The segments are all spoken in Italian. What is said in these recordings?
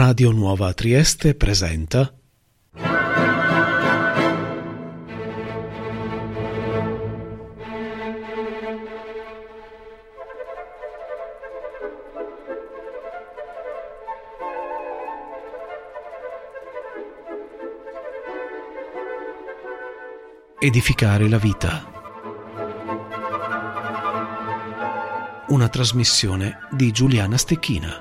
Radio Nuova Trieste presenta Edificare la vita. Una trasmissione di Giuliana Stecchina.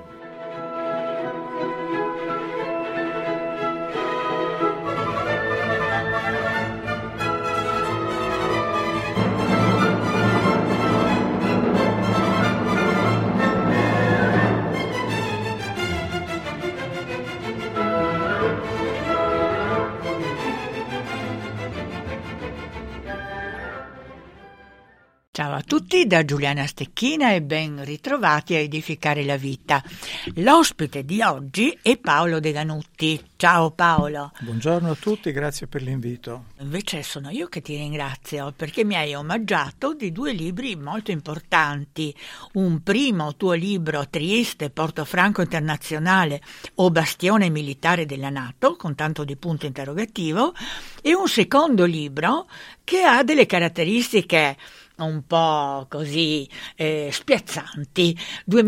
Ciao a tutti da Giuliana Stecchina e ben ritrovati a Edificare la Vita. L'ospite di oggi è Paolo De Ganutti. Ciao Paolo. Buongiorno a tutti, grazie per l'invito. Invece sono io che ti ringrazio perché mi hai omaggiato di due libri molto importanti. Un primo tuo libro, Trieste, Porto Franco Internazionale o Bastione Militare della NATO, con tanto di punto interrogativo, e un secondo libro che ha delle caratteristiche un po' così spiazzanti.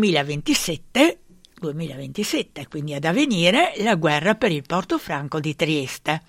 2027, quindi ad avvenire, la guerra per il Porto Franco di Trieste,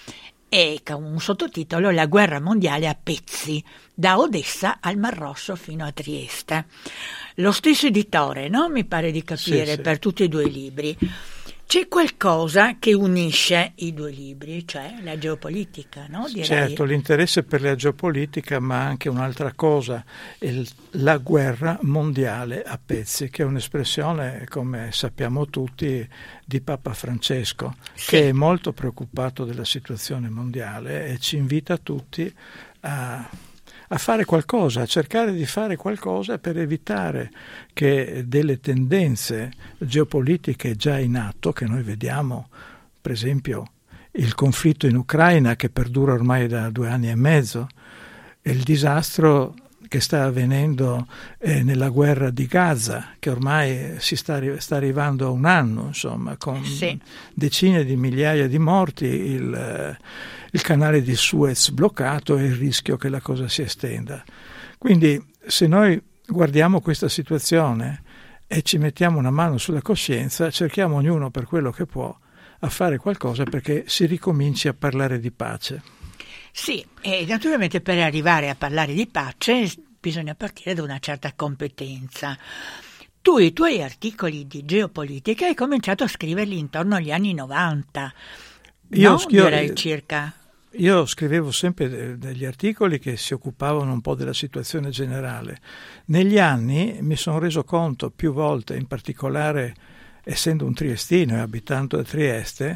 e con un sottotitolo La guerra mondiale a pezzi, da Odessa al Mar Rosso fino a Trieste. Lo stesso editore, no? Mi pare di capire, sì. Per tutti e due i libri. C'è qualcosa che unisce i due libri, cioè la geopolitica, no? Direi. Certo, l'interesse per la geopolitica, ma anche un'altra cosa, la guerra mondiale a pezzi, che è un'espressione, come sappiamo tutti, di Papa Francesco, sì, che è molto preoccupato della situazione mondiale e ci invita tutti a fare qualcosa, a cercare di fare qualcosa per evitare che delle tendenze geopolitiche già in atto, che noi vediamo, per esempio il conflitto in Ucraina che perdura ormai da 2 anni e mezzo, e il disastro che sta avvenendo nella guerra di Gaza, che ormai sta arrivando a 1 anno, insomma, con sì, decine di migliaia di morti, il canale di Suez bloccato e il rischio che la cosa si estenda. Quindi se noi guardiamo questa situazione e ci mettiamo una mano sulla coscienza, cerchiamo ognuno per quello che può a fare qualcosa perché si ricominci a parlare di pace. Sì, e naturalmente per arrivare a parlare di pace bisogna partire da una certa competenza. Tu i tuoi articoli di geopolitica hai cominciato a scriverli intorno agli anni 90, direi circa. Io scrivevo sempre degli articoli che si occupavano un po' della situazione generale. Negli anni mi sono reso conto più volte, in particolare essendo un triestino e abitando a Trieste,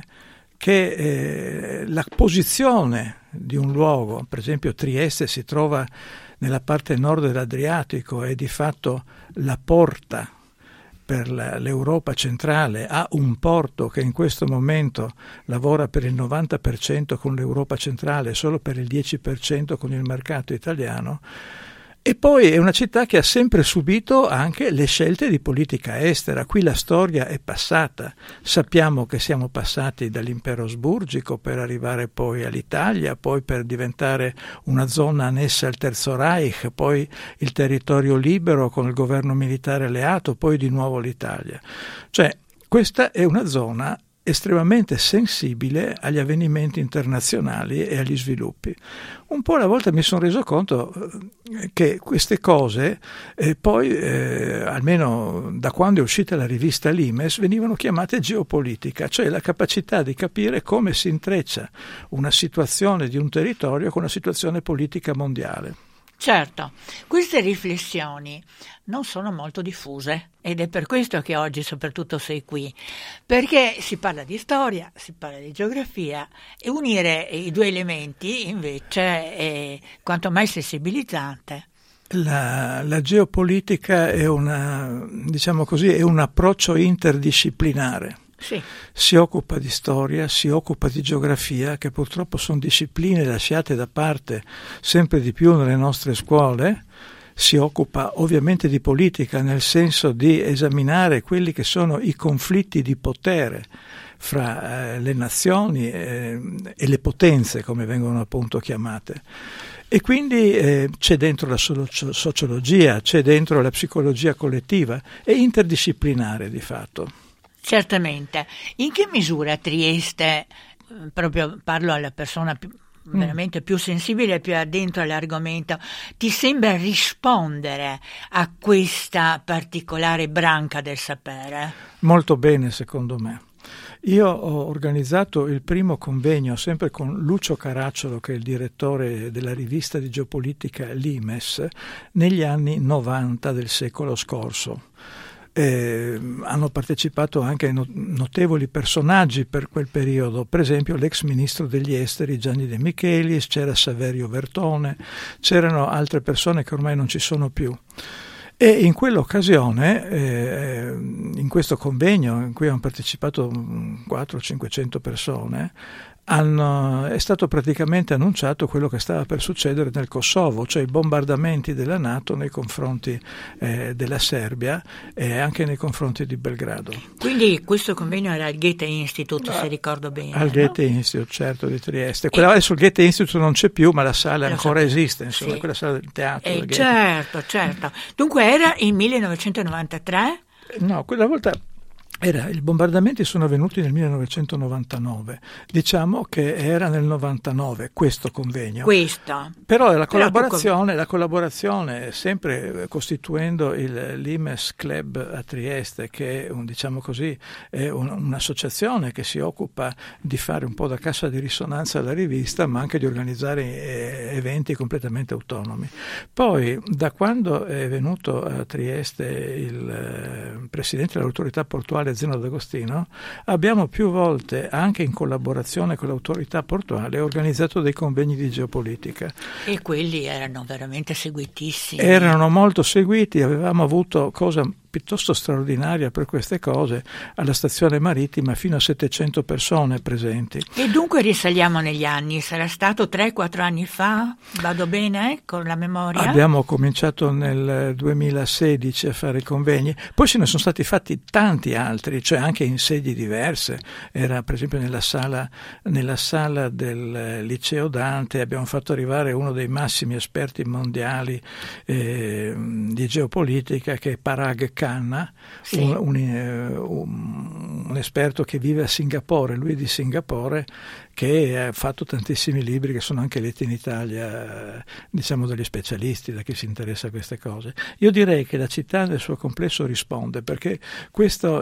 che la posizione di un luogo, per esempio Trieste si trova nella parte nord dell'Adriatico, è di fatto la porta per l'Europa centrale, ha un porto che in questo momento lavora per il 90% con l'Europa centrale, solo per il 10% con il mercato italiano. E poi è una città che ha sempre subito anche le scelte di politica estera. Qui la storia è passata. Sappiamo che siamo passati dall'impero asburgico per arrivare poi all'Italia, poi per diventare una zona annessa al Terzo Reich, poi il territorio libero con il governo militare alleato, poi di nuovo l'Italia. Cioè, questa è una zona estremamente sensibile agli avvenimenti internazionali e agli sviluppi. Un po' alla volta mi sono reso conto che queste cose poi, almeno da quando è uscita la rivista Limes, venivano chiamate geopolitica, cioè la capacità di capire come si intreccia una situazione di un territorio con una situazione politica mondiale. Certo, queste riflessioni non sono molto diffuse ed è per questo che oggi soprattutto sei qui, perché si parla di storia, si parla di geografia e unire i due elementi invece è quanto mai sensibilizzante. La geopolitica è è un approccio interdisciplinare. Sì. Si occupa di storia, si occupa di geografia, che purtroppo sono discipline lasciate da parte sempre di più nelle nostre scuole, si occupa ovviamente di politica, nel senso di esaminare quelli che sono i conflitti di potere fra le nazioni e le potenze, come vengono appunto chiamate. E quindi c'è dentro la sociologia, c'è dentro la psicologia collettiva, è interdisciplinare di fatto. Certamente. In che misura Trieste, proprio parlo alla persona veramente più sensibile, più addentro all'argomento, ti sembra rispondere a questa particolare branca del sapere? Molto bene, secondo me. Io ho organizzato il primo convegno sempre con Lucio Caracciolo, che è il direttore della rivista di geopolitica Limes, negli anni 90 del secolo scorso. Hanno partecipato anche notevoli personaggi per quel periodo, per esempio l'ex ministro degli esteri Gianni De Michelis, c'era Saverio Vertone, c'erano altre persone che ormai non ci sono più. E in quell'occasione, in questo convegno in cui hanno partecipato 400-500 persone, è stato praticamente annunciato quello che stava per succedere nel Kosovo, cioè i bombardamenti della NATO nei confronti della Serbia e anche nei confronti di Belgrado. Quindi questo convegno era al Goethe Institute, se ricordo bene. Al Goethe Institute, certo, di Trieste. Adesso il Goethe Institute non c'è più, ma la sala ancora esiste, insomma, sì. Quella sala del teatro. Certo. Dunque era il 1993? No, quella volta... I bombardamenti sono avvenuti nel 1999, diciamo che era nel 99 questo convegno. Però la collaborazione sempre costituendo il Limes Club a Trieste, che è diciamo così, è un'associazione che si occupa di fare un po' da cassa di risonanza alla rivista, ma anche di organizzare eventi completamente autonomi. Poi, da quando è venuto a Trieste il presidente dell'autorità portuale Zeno D'Agostino, abbiamo più volte, anche in collaborazione con l'autorità portuale, organizzato dei convegni di geopolitica. E quelli erano veramente seguitissimi. Erano molto seguiti, avevamo avuto cosa piuttosto straordinaria per queste cose, alla stazione marittima fino a 700 persone presenti. E dunque risaliamo negli anni, sarà stato 3-4 anni fa? Vado bene con la memoria? Abbiamo cominciato nel 2016 a fare i convegni, poi se ne sono stati fatti tanti altri, cioè anche in sedi diverse. Era per esempio nella sala del Liceo Dante, abbiamo fatto arrivare uno dei massimi esperti mondiali di geopolitica, che è Parag Khanna, sì. un esperto che vive a Singapore, lui è di Singapore, che ha fatto tantissimi libri che sono anche letti in Italia, diciamo dagli specialisti, da chi si interessa a queste cose. Io direi che la città nel suo complesso risponde, perché questo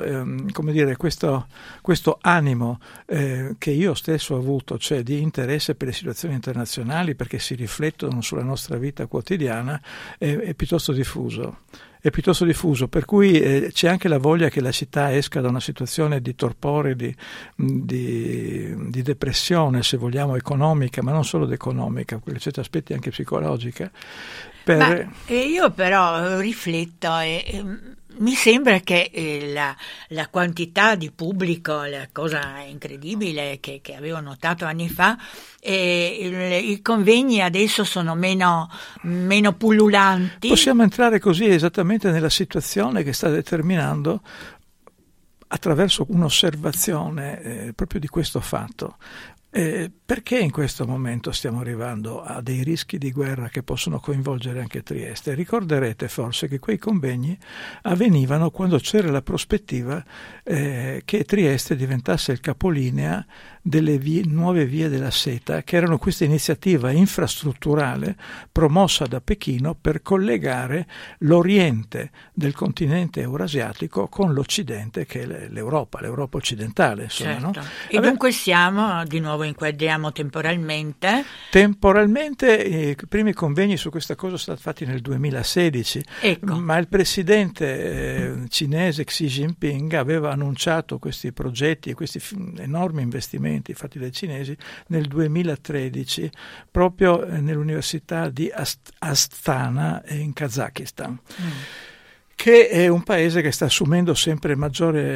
animo che io stesso ho avuto, cioè di interesse per le situazioni internazionali, perché si riflettono sulla nostra vita quotidiana, è piuttosto diffuso. Per cui c'è anche la voglia che la città esca da una situazione di torpore, di depressione, se vogliamo, economica, ma non solo economica, per certi aspetti anche psicologica. Io però rifletto e mi sembra che la quantità di pubblico, la cosa incredibile che avevo notato anni fa, i convegni adesso sono meno pullulanti. Possiamo entrare così esattamente nella situazione che sta determinando, attraverso un'osservazione proprio di questo fatto. Perché in questo momento stiamo arrivando a dei rischi di guerra che possono coinvolgere anche Trieste? Ricorderete forse che quei convegni avvenivano quando c'era la prospettiva che Trieste diventasse il capolinea delle nuove vie della seta, che erano questa iniziativa infrastrutturale promossa da Pechino per collegare l'oriente del continente eurasiatico con l'occidente, che è l'Europa occidentale. Insomma, certo. No? E dunque siamo, di nuovo inquadriamo temporalmente. I primi convegni su questa cosa sono stati fatti nel 2016, ecco. Ma il presidente cinese Xi Jinping aveva annunciato questi progetti e questi enormi investimenti fatti dai cinesi nel 2013, proprio nell'università di Astana in Kazakistan, che è un paese che sta assumendo sempre maggiore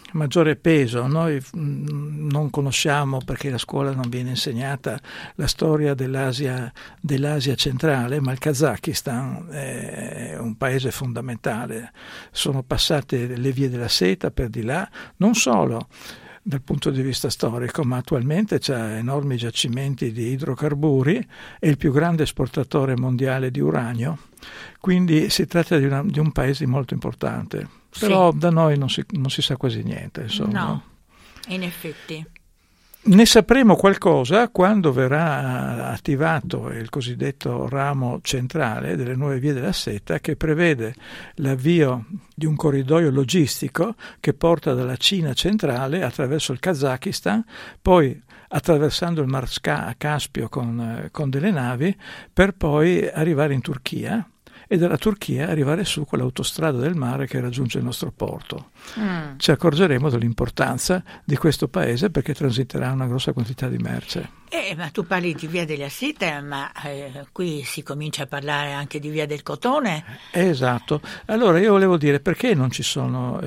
maggiore peso. Noi non conosciamo, perché la scuola non viene insegnata, la storia dell'Asia centrale, ma il Kazakistan è un paese fondamentale. Sono passate le vie della seta per di là, non solo dal punto di vista storico, ma attualmente c'ha enormi giacimenti di idrocarburi, è il più grande esportatore mondiale di uranio, quindi si tratta di un paese molto importante. Però da noi non si sa quasi niente, insomma. No, in effetti. Ne sapremo qualcosa quando verrà attivato il cosiddetto ramo centrale delle nuove vie della seta, che prevede l'avvio di un corridoio logistico che porta dalla Cina centrale attraverso il Kazakistan, poi attraversando il Mar Caspio con delle navi, per poi arrivare in Turchia e dalla Turchia arrivare su con l'autostrada del mare che raggiunge il nostro porto. Ci accorgeremo dell'importanza di questo paese, perché transiterà una grossa quantità di merce. Ma tu parli di Via della Seta, ma qui si comincia a parlare anche di Via del Cotone. Esatto. Allora io volevo dire, perché non ci sono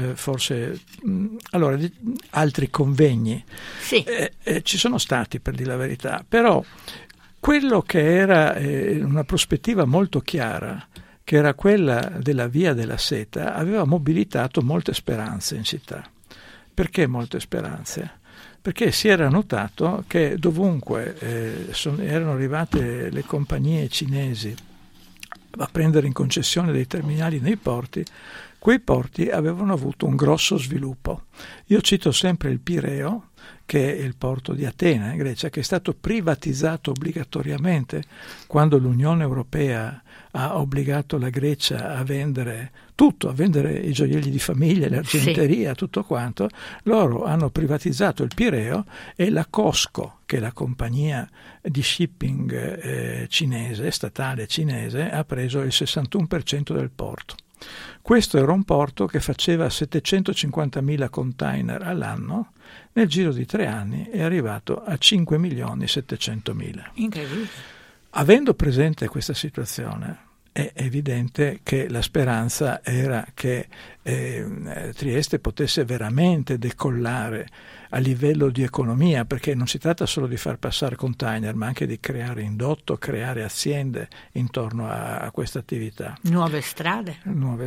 altri convegni? Sì. Ci sono stati, per dire la verità, però quello che era una prospettiva molto chiara, che era quella della Via della Seta, aveva mobilitato molte speranze in città. Perché molte speranze? Perché si era notato che dovunque erano arrivate le compagnie cinesi a prendere in concessione dei terminali nei porti, quei porti avevano avuto un grosso sviluppo. Io cito sempre il Pireo, che è il porto di Atene, in Grecia, che è stato privatizzato obbligatoriamente quando l'Unione Europea ha obbligato la Grecia a vendere tutto, a vendere i gioielli di famiglia, l'argenteria, tutto quanto. Loro hanno privatizzato il Pireo e la COSCO, che è la compagnia di shipping statale cinese, ha preso il 61% del porto. Questo era un porto che faceva 750.000 container all'anno, nel giro di 3 anni è arrivato a 5.700.000. Incredibile. Avendo presente questa situazione, è evidente che la speranza era che Trieste potesse veramente decollare a livello di economia, perché non si tratta solo di far passare container, ma anche di creare indotto, creare aziende intorno a questa attività. Nuove strade,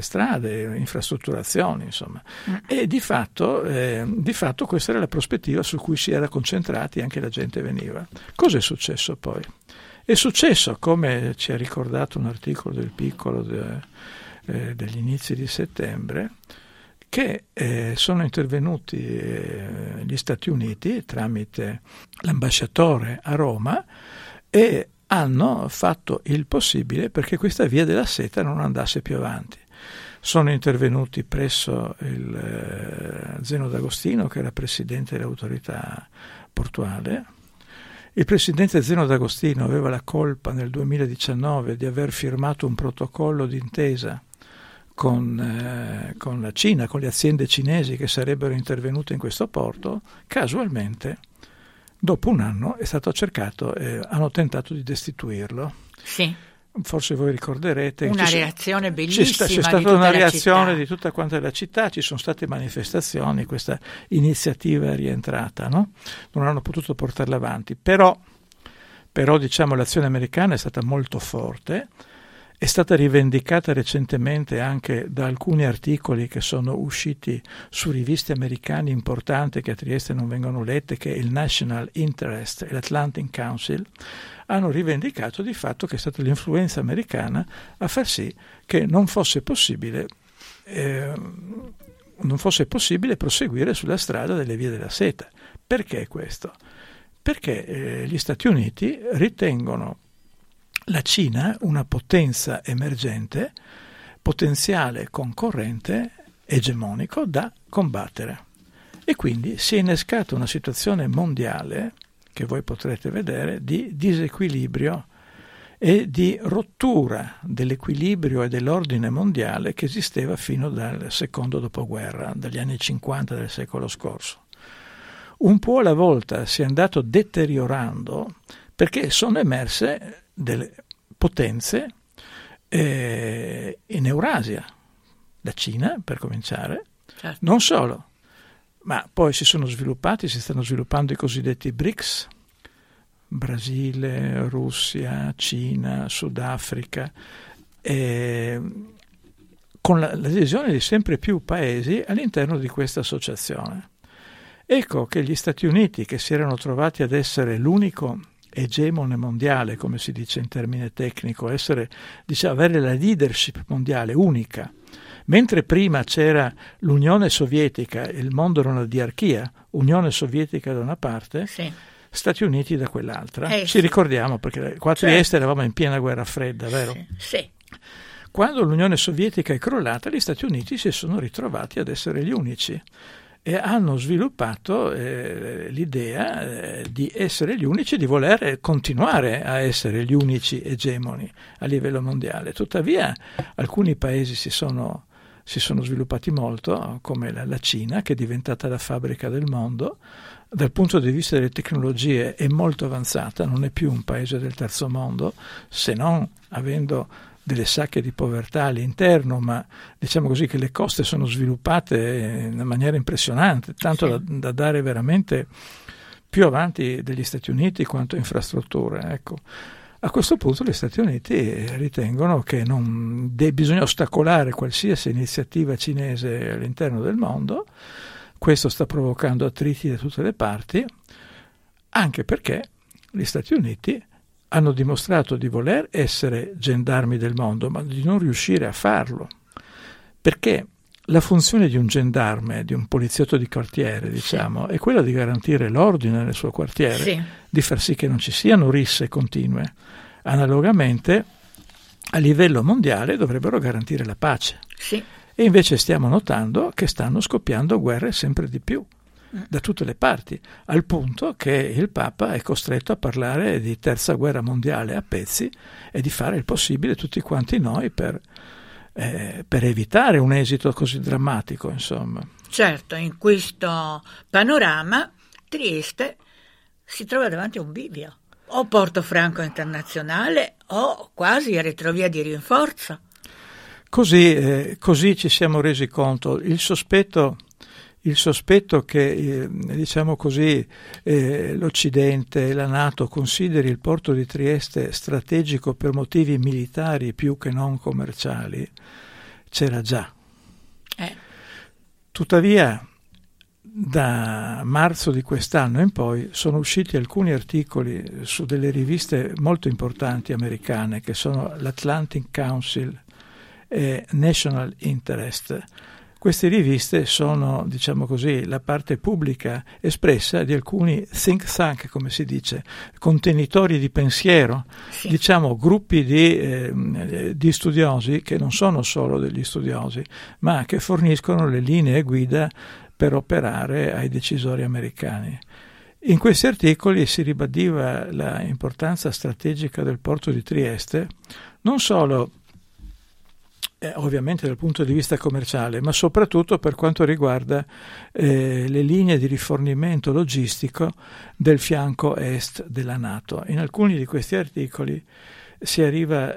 infrastrutturazioni, insomma. E di fatto questa era la prospettiva su cui si era concentrati, anche la gente veniva. Cosa è successo poi? È successo, come ci ha ricordato un articolo del Piccolo degli inizi di settembre, che sono intervenuti gli Stati Uniti tramite l'ambasciatore a Roma e hanno fatto il possibile perché questa Via della Seta non andasse più avanti. Sono intervenuti presso il Zeno D'Agostino, che era presidente dell'autorità portuale. Il presidente Zeno D'Agostino aveva la colpa nel 2019 di aver firmato un protocollo d'intesa con la Cina, con le aziende cinesi che sarebbero intervenute in questo porto. Casualmente, dopo un anno, è stato cercato e hanno tentato di destituirlo. Sì. Forse voi ricorderete. Una reazione bellissima. C'è stata una reazione di tutta quanta la città, ci sono state manifestazioni, questa iniziativa è rientrata, no? Non hanno potuto portarla avanti. Però diciamo l'azione americana è stata molto forte, è stata rivendicata recentemente anche da alcuni articoli che sono usciti su riviste americane importanti che a Trieste non vengono lette, che è il National Interest e l'Atlantic Council, hanno rivendicato di fatto che è stata l'influenza americana a far sì che non fosse possibile proseguire sulla strada delle vie della seta. Perché questo? Perché gli Stati Uniti ritengono la Cina una potenza emergente, potenziale concorrente, egemonico da combattere. E quindi si è innescata una situazione mondiale, che voi potrete vedere, di disequilibrio e di rottura dell'equilibrio e dell'ordine mondiale che esisteva fino dal secondo dopoguerra, dagli anni 50 del secolo scorso. Un po' alla volta si è andato deteriorando perché sono emerse delle potenze in Eurasia, la Cina per cominciare, certo. Non solo, Ma poi si stanno sviluppando i cosiddetti BRICS, Brasile, Russia, Cina, Sudafrica, con l'adesione di sempre più paesi all'interno di questa associazione. Ecco che gli Stati Uniti, che si erano trovati ad essere l'unico egemone mondiale, come si dice in termine tecnico, avere la leadership mondiale unica, mentre prima c'era l'Unione Sovietica, il mondo era una diarchia, Unione Sovietica da una parte, sì, Stati Uniti da quell'altra. Ci ricordiamo, perché qua a Trieste eravamo in piena guerra fredda, vero? Sì. Quando l'Unione Sovietica è crollata, gli Stati Uniti si sono ritrovati ad essere gli unici e hanno sviluppato l'idea di essere gli unici, di voler continuare a essere gli unici egemoni a livello mondiale. Tuttavia alcuni paesi si sono sviluppati molto, come la Cina, che è diventata la fabbrica del mondo. Dal punto di vista delle tecnologie è molto avanzata, non è più un paese del terzo mondo, se non avendo delle sacche di povertà all'interno, ma diciamo così che le coste sono sviluppate in una maniera impressionante, tanto da dare veramente più avanti degli Stati Uniti quanto infrastrutture. Ecco. A questo punto gli Stati Uniti ritengono che bisogna ostacolare qualsiasi iniziativa cinese all'interno del mondo. Questo sta provocando attriti da tutte le parti, anche perché gli Stati Uniti hanno dimostrato di voler essere gendarmi del mondo, ma di non riuscire a farlo. Perché la funzione di un gendarme, di un poliziotto di quartiere, diciamo, è quella di garantire l'ordine nel suo quartiere, di far sì che non ci siano risse continue. Analogamente, a livello mondiale dovrebbero garantire la pace. E invece stiamo notando che stanno scoppiando guerre sempre di più, da tutte le parti, al punto che il Papa è costretto a parlare di terza guerra mondiale a pezzi e di fare il possibile tutti quanti noi per evitare un esito così drammatico, insomma. Certo, in questo panorama Trieste si trova davanti a un bivio, o Porto Franco internazionale o quasi retrovia di rinforzo. Così ci siamo resi conto. Il sospetto che diciamo così l'Occidente e la NATO consideri il porto di Trieste strategico per motivi militari più che non commerciali c'era già. Tuttavia da marzo di quest'anno in poi sono usciti alcuni articoli su delle riviste molto importanti americane, che sono l'Atlantic Council e National Interest. Queste riviste sono, diciamo così, la parte pubblica espressa di alcuni think tank, come si dice, contenitori di pensiero, diciamo gruppi di studiosi che non sono solo degli studiosi, ma che forniscono le linee guida per operare ai decisori americani. In questi articoli si ribadiva l'importanza strategica del porto di Trieste, non solo ovviamente dal punto di vista commerciale, ma soprattutto per quanto riguarda le linee di rifornimento logistico del fianco est della NATO. In alcuni di questi articoli si arriva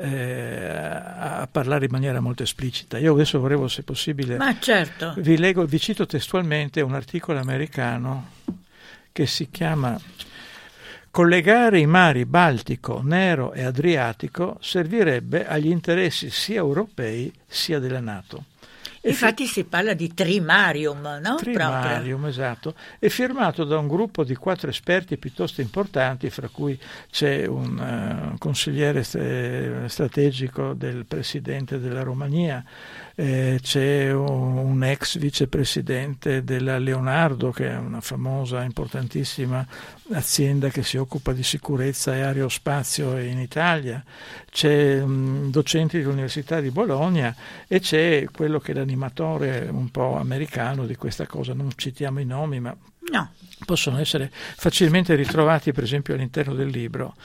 a parlare in maniera molto esplicita. Io adesso volevo, se possibile, vi cito testualmente un articolo americano che si chiama «Collegare i mari Baltico, Nero e Adriatico servirebbe agli interessi sia europei sia della NATO». Infatti si parla di trimarium, no? Trimarium, esatto. È firmato da un gruppo di 4 esperti piuttosto importanti, fra cui c'è un consigliere strategico del presidente della Romania, c'è un ex vicepresidente della Leonardo, che è una famosa, importantissima azienda che si occupa di sicurezza e aerospazio in Italia, c'è docenti dell'Università di Bologna e c'è quello che è l'animatore un po' americano di questa cosa. Non citiamo i nomi, ma possono essere facilmente ritrovati, per esempio, all'interno del libro.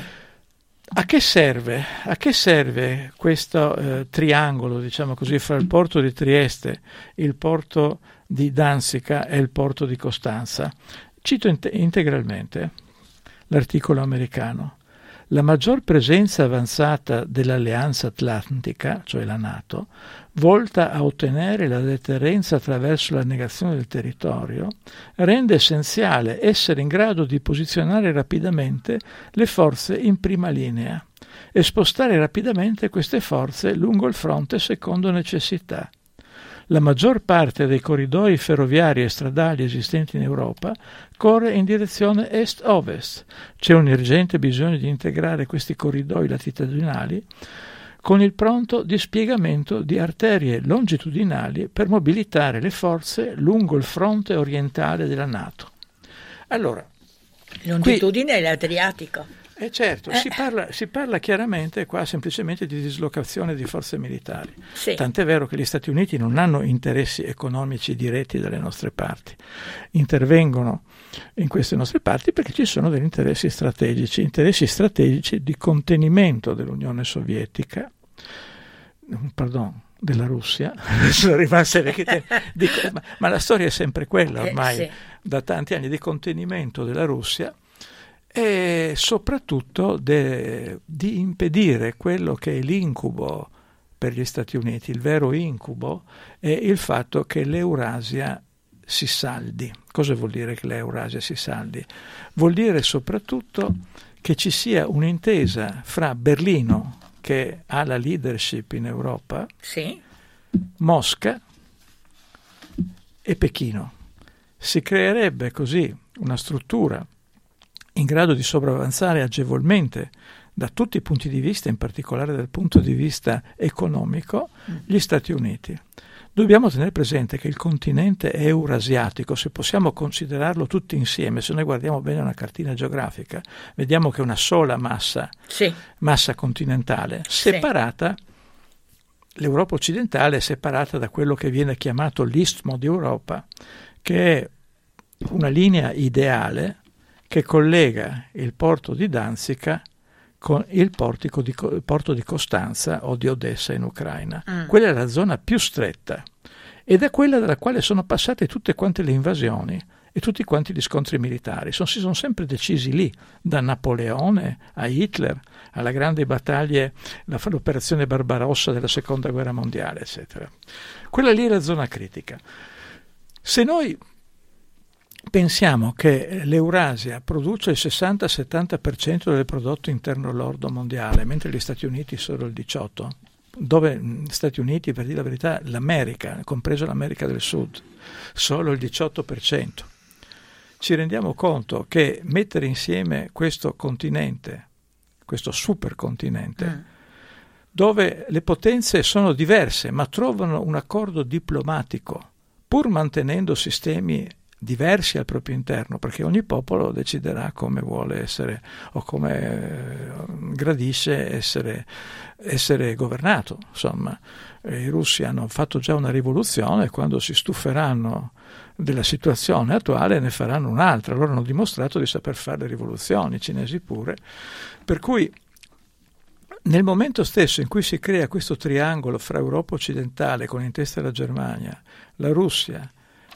A che serve questo triangolo, diciamo così, fra il porto di Trieste, il porto di Danzica e il porto di Costanza? Cito integralmente l'articolo americano. La maggior presenza avanzata dell'Alleanza Atlantica, cioè la NATO, volta a ottenere la deterrenza attraverso la negazione del territorio, rende essenziale essere in grado di posizionare rapidamente le forze in prima linea e spostare rapidamente queste forze lungo il fronte secondo necessità. La maggior parte dei corridoi ferroviari e stradali esistenti in Europa corre in direzione est-ovest. C'è un urgente bisogno di integrare questi corridoi latitudinali con il pronto dispiegamento di arterie longitudinali per mobilitare le forze lungo il fronte orientale della NATO. Allora, longitudine è l'Adriatico. Certo, si parla chiaramente qua semplicemente di dislocazione di forze militari. Sì. Tant'è vero che gli Stati Uniti non hanno interessi economici diretti dalle nostre parti. Intervengono in queste nostre parti perché ci sono degli interessi strategici di contenimento dell'Unione Sovietica, della Russia. Sono rimaste ma la storia è sempre quella ormai, sì. Da tanti anni, di contenimento della Russia e soprattutto di impedire quello che è l'incubo per gli Stati Uniti. Il vero incubo è il fatto che l'Eurasia si saldi. Cosa vuol dire che l'Eurasia si saldi? Vuol dire soprattutto che ci sia un'intesa fra Berlino, che ha la leadership in Europa, sì, Mosca e Pechino. Si creerebbe così una struttura in grado di sopravanzare agevolmente da tutti i punti di vista, in particolare dal punto di vista economico, gli Stati Uniti. Dobbiamo tenere presente che il continente eurasiatico, se possiamo considerarlo tutti insieme, se noi guardiamo bene una cartina geografica, vediamo che è una sola massa continentale, separata. L'Europa occidentale è separata da quello che viene chiamato l'Istmo d'Europa, che è una linea ideale che collega il porto di Danzica con il porto di Costanza o di Odessa in Ucraina. Quella è la zona più stretta ed è quella dalla quale sono passate tutte quante le invasioni e tutti quanti gli scontri militari. Si sono sempre decisi lì, da Napoleone a Hitler, alla grande battaglia, l'operazione Barbarossa della Seconda Guerra Mondiale, eccetera. Quella lì è la zona critica. Se noi pensiamo che l'Eurasia produce il 60-70% del prodotto interno lordo mondiale, mentre gli Stati Uniti solo il 18%, dove gli Stati Uniti, per dire la verità, l'America, compreso l'America del Sud, solo il 18%. Ci rendiamo conto che mettere insieme questo continente, questo supercontinente, dove le potenze sono diverse ma trovano un accordo diplomatico, pur mantenendo sistemi diversi al proprio interno, perché ogni popolo deciderà come vuole essere o come gradisce essere governato. Insomma, i russi hanno fatto già una rivoluzione e quando si stuferanno della situazione attuale ne faranno un'altra. Loro hanno dimostrato di saper fare le rivoluzioni, i cinesi pure. Per cui nel momento stesso in cui si crea questo triangolo fra Europa occidentale, con in testa la Germania, la Russia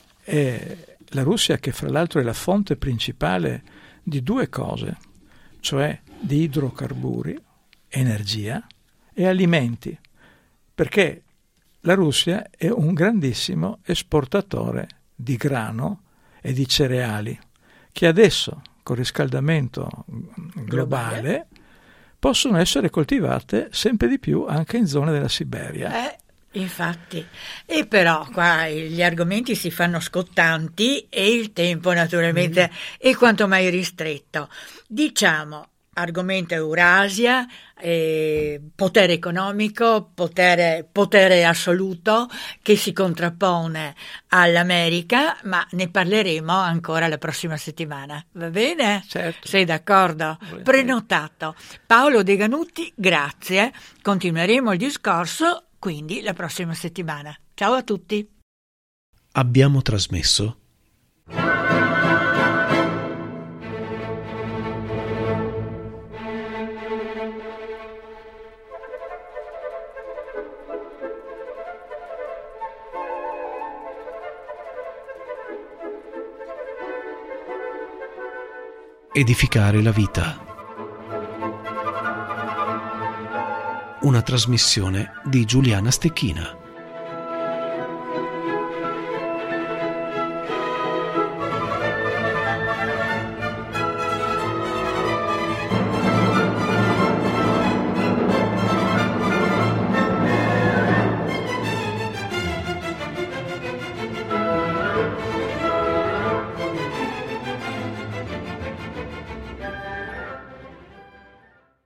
che fra l'altro è la fonte principale di due cose, cioè di idrocarburi, energia e alimenti, perché la Russia è un grandissimo esportatore di grano e di cereali che adesso, con il riscaldamento globale, possono essere coltivate sempre di più anche in zone della Siberia. Infatti, e però qua gli argomenti si fanno scottanti e il tempo naturalmente è quanto mai ristretto. Diciamo, argomento Eurasia, potere economico, potere assoluto che si contrappone all'America, ma ne parleremo ancora la prossima settimana, va bene? Certo. Sei d'accordo? Prenotato. Paolo De Ganutti, grazie. Continueremo il discorso quindi la prossima settimana. Ciao a tutti. Abbiamo trasmesso Edificare la vita. una trasmissione di Giuliana Stecchina.